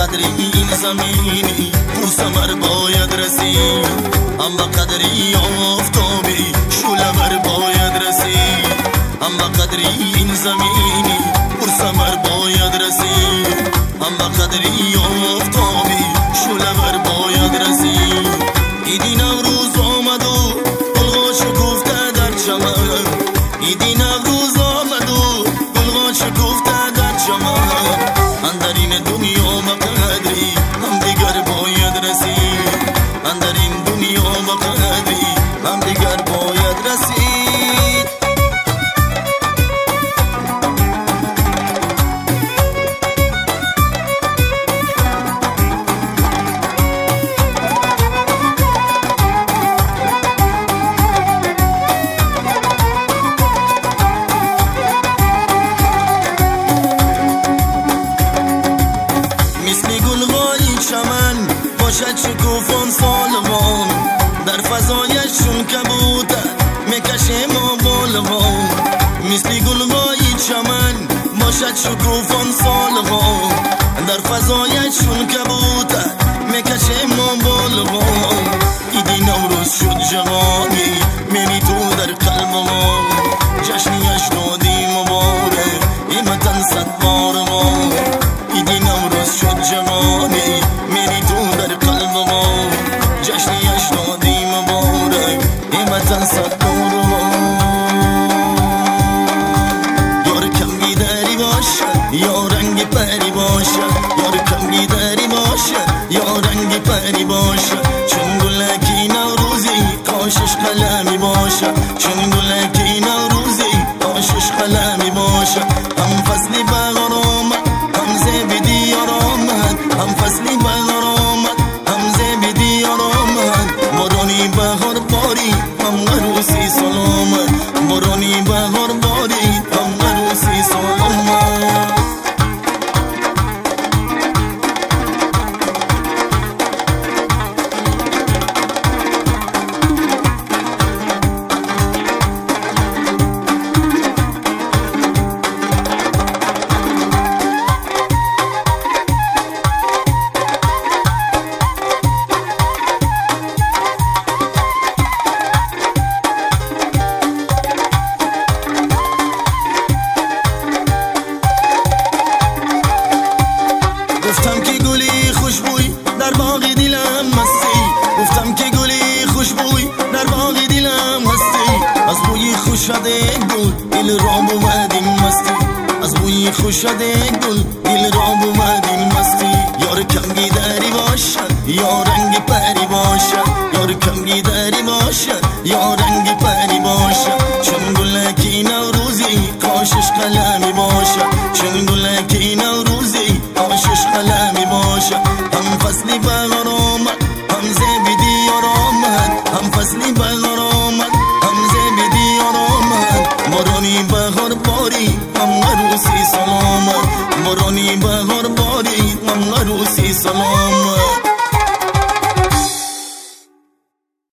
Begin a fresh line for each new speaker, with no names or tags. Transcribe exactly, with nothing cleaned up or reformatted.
قدری این زمینی تو ثمر باید رسید، اما قدری آفتابی شعله بر باید رسید، اما قدری این زمینی تو ثمر باید رسید، اما قدری آفتابی شعله بر باید رسید. ایدی نوروز آمد و گلها شکفته در چمن، ایدی نوروز آمد و گلها شکفته در چمن، اندر این دنیا مقدری هم دیگر باید رسید، اندر این دنیا مقدری هم دیگر باید رسید. مثل گلهای چمن باشد شکوفان سالوان، در فضایشون کبوتر میکشه ما بالوان. مثل گلهای چمن باشد شکوفان سالوان، در فضایشون کبوتر میکشه ما بالوان. ایدی نوروز شد جوانی میری تو در قلب ما، جشنیش دادی مبارک ایمتن صد بار ما. ایدی نوروز شد جوانی میری تو در قلب ما، جشنیش دادی مبارک ایمتن صد بار ما. یار کمی داری باشد یا رنگ پری باشد، یار کمی داری باشد یا رنگ پری باشد، چون گلکی نوروزی کاشش قلمی باشد، چون گلکی نوروزی کاشش قلمی باشد. هم فصلی بهار آمد هم زیب دیار آمد، هم فصلی بهار آمد هم زیب دیار آمد، بارانی بهار باری هم عروسی سال آمد، بارانی بهار باری هم عروسی سال آمد. گفتم که گلی خوشبوی در باغ دلم مستی، گفتم که گلی خوشبوی در باغ دلم هستی، از بوی خوشد گل دل را بود این مستی، از بوی خوشد گل دل را بود این مستی. یار کمی داری باشد یا رنگ پری باشد، یار کمی داری باشد یا رنگ پری باشد، چون گلکی نوروزی کاشش قلمی باشد، چون گلکی نوروزی کاشش قلمی باشد. هم فصلی بهار آمد هم زیب دیار آمد، هم فصلی بهار آمد هم زیب دیار آمد، بارانی بهار باری هم عروسی سال آمد، بارانی بهار باری هم عروسی سال آمد.